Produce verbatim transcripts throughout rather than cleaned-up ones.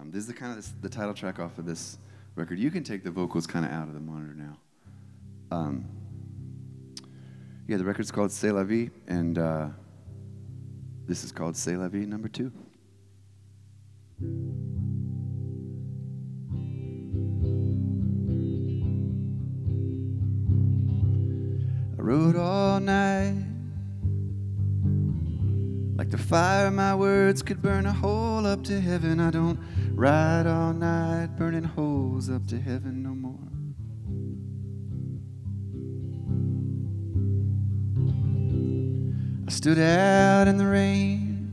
Um, this is the kind of this, the title track off of this record. You can take the vocals kind of out of the monitor now. Um, yeah, the record's called C'est La Vie, and uh, this is called C'est La Vie number two. I wrote all night, like the fire my words could burn a hole up to heaven. I don't write all night burning holes up to heaven no more. I stood out in the rain,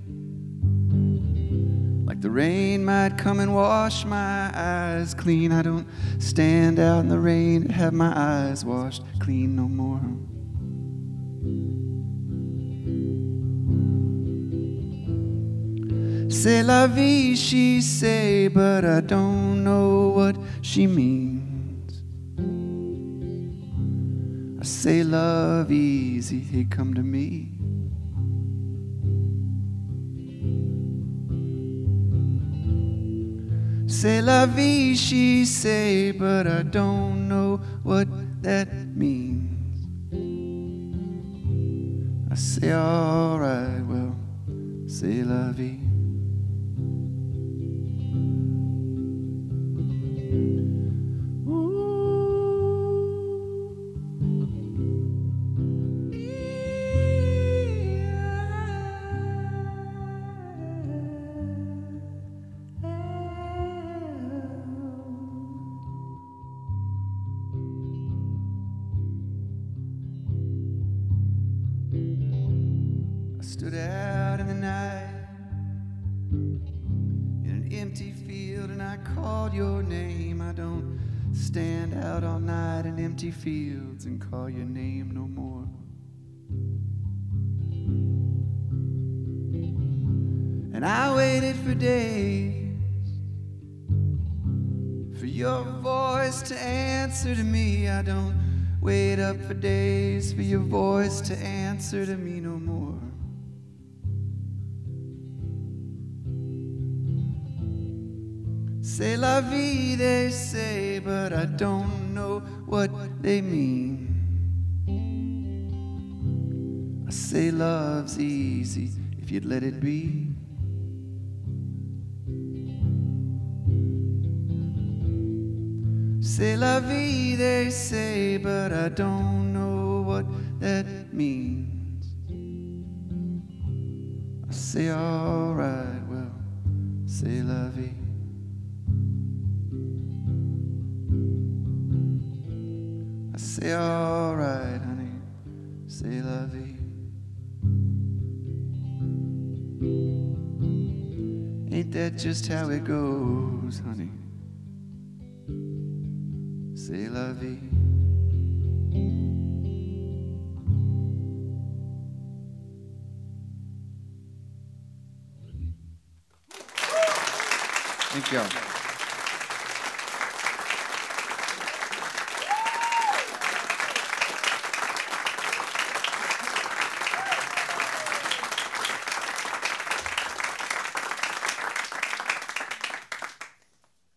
like the rain might come and wash my eyes clean. I don't stand out in the rain and have my eyes washed clean no more. C'est la vie, she say, but I don't know what she means. I say love easy, hey, come to me. C'est la vie, she say, but I don't know what that means. I say alright, well, c'est la vie. Stood out in the night in an empty field and I called your name. I don't stand out all night in empty fields and call your name no more. And I waited for days for your voice to answer to me. I don't wait up for days for your voice to answer to me no more. C'est la vie, they say, but I don't know what they mean. I say love's easy if you'd let it be. C'est la vie, they say, but I don't know what that means. I say alright, well, c'est la vie. I say alright, honey, c'est la vie. Ain't that just how it goes, honey? C'est la vie. Thank you.